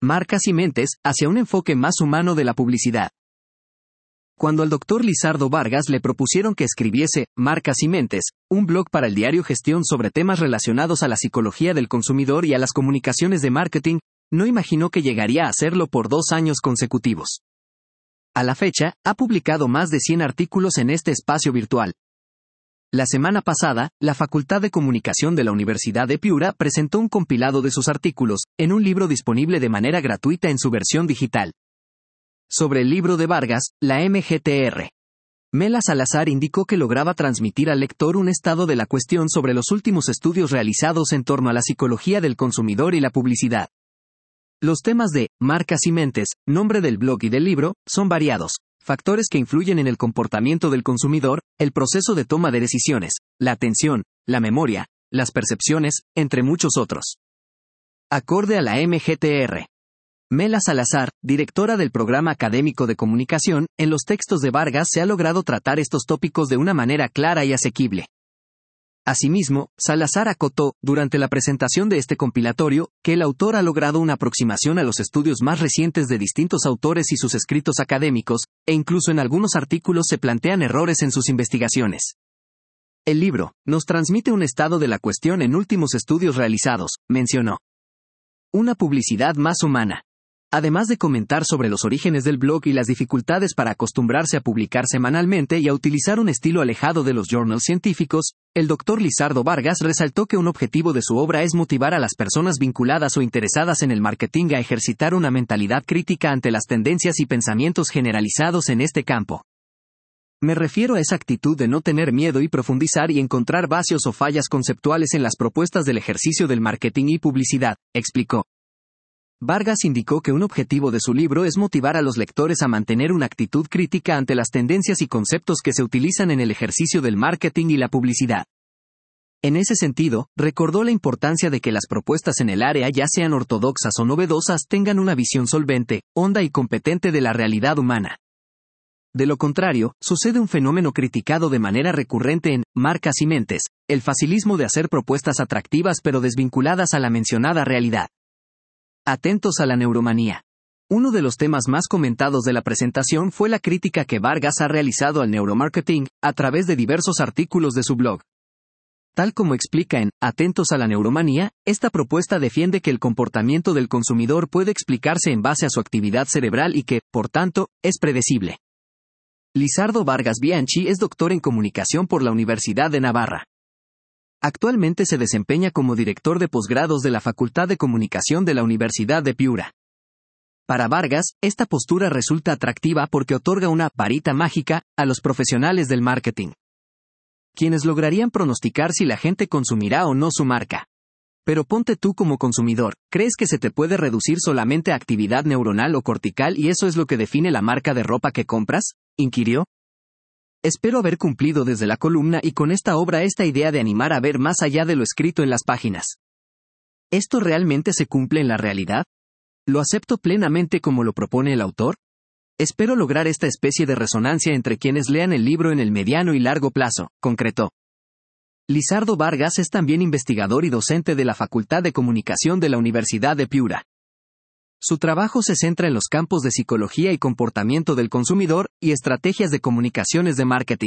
Marcas y mentes, hacia un enfoque más humano de la publicidad. Cuando al Dr. Lizardo Vargas le propusieron que escribiese Marcas y Mentes, un blog para el diario Gestión sobre temas relacionados a la psicología del consumidor y a las comunicaciones de marketing, no imaginó que llegaría a hacerlo por 2 años consecutivos. A la fecha, ha publicado más de 100 artículos en este espacio virtual. La semana pasada, la Facultad de Comunicación de la Universidad de Piura presentó un compilado de sus artículos, en un libro disponible de manera gratuita en su versión digital. Sobre el libro de Vargas, la MGTR. Mela Salazar indicó que lograba transmitir al lector un estado de la cuestión sobre los últimos estudios realizados en torno a la psicología del consumidor y la publicidad. Los temas de Marcas y Mentes, nombre del blog y del libro, son variados. Factores que influyen en el comportamiento del consumidor, el proceso de toma de decisiones, la atención, la memoria, las percepciones, entre muchos otros. Acorde a la MGTR. Mela Salazar, directora del Programa Académico de Comunicación, en los textos de Vargas se ha logrado tratar estos tópicos de una manera clara y asequible. Asimismo, Salazar acotó, durante la presentación de este compilatorio, que el autor ha logrado una aproximación a los estudios más recientes de distintos autores y sus escritos académicos, e incluso en algunos artículos se plantean errores en sus investigaciones. El libro nos transmite un estado de la cuestión en últimos estudios realizados, mencionó. Una publicidad más humana. Además de comentar sobre los orígenes del blog y las dificultades para acostumbrarse a publicar semanalmente y a utilizar un estilo alejado de los journals científicos, el Dr. Lizardo Vargas resaltó que un objetivo de su obra es motivar a las personas vinculadas o interesadas en el marketing a ejercitar una mentalidad crítica ante las tendencias y pensamientos generalizados en este campo. Me refiero a esa actitud de no tener miedo y profundizar y encontrar vacíos o fallas conceptuales en las propuestas del ejercicio del marketing y publicidad, explicó. Vargas indicó que un objetivo de su libro es motivar a los lectores a mantener una actitud crítica ante las tendencias y conceptos que se utilizan en el ejercicio del marketing y la publicidad. En ese sentido, recordó la importancia de que las propuestas en el área, ya sean ortodoxas o novedosas, tengan una visión solvente, honda y competente de la realidad humana. De lo contrario, sucede un fenómeno criticado de manera recurrente en Marcas y Mentes, el facilismo de hacer propuestas atractivas pero desvinculadas a la mencionada realidad. Atentos a la neuromanía. Uno de los temas más comentados de la presentación fue la crítica que Vargas ha realizado al neuromarketing, a través de diversos artículos de su blog. Tal como explica en Atentos a la neuromanía, esta propuesta defiende que el comportamiento del consumidor puede explicarse en base a su actividad cerebral y que, por tanto, es predecible. Lizardo Vargas Bianchi es doctor en comunicación por la Universidad de Navarra. Actualmente se desempeña como director de posgrados de la Facultad de Comunicación de la Universidad de Piura. Para Vargas, esta postura resulta atractiva porque otorga una varita mágica a los profesionales del marketing, quienes lograrían pronosticar si la gente consumirá o no su marca. Pero ponte tú como consumidor, ¿crees que se te puede reducir solamente a actividad neuronal o cortical y eso es lo que define la marca de ropa que compras?, inquirió. Espero haber cumplido desde la columna y con esta obra esta idea de animar a ver más allá de lo escrito en las páginas. ¿Esto realmente se cumple en la realidad? ¿Lo acepto plenamente como lo propone el autor? Espero lograr esta especie de resonancia entre quienes lean el libro en el mediano y largo plazo, concretó. Lizardo Vargas es también investigador y docente de la Facultad de Comunicación de la Universidad de Piura. Su trabajo se centra en los campos de psicología y comportamiento del consumidor y estrategias de comunicaciones de marketing.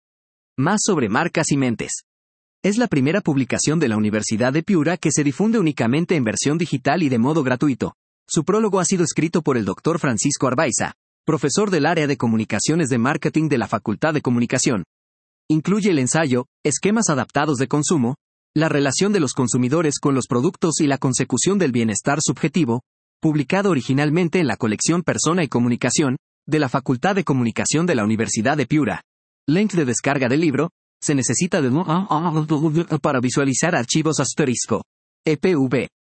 Más sobre Marcas y Mentes. Es la primera publicación de la Universidad de Piura que se difunde únicamente en versión digital y de modo gratuito. Su prólogo ha sido escrito por el Dr. Francisco Arbaiza, profesor del área de comunicaciones de marketing de la Facultad de Comunicación. Incluye el ensayo, Esquemas adaptados de consumo, la relación de los consumidores con los productos y la consecución del bienestar subjetivo, publicado originalmente en la colección Persona y Comunicación, de la Facultad de Comunicación de la Universidad de Piura. Link de descarga del libro, se necesita de para visualizar archivos asterisco. EPV.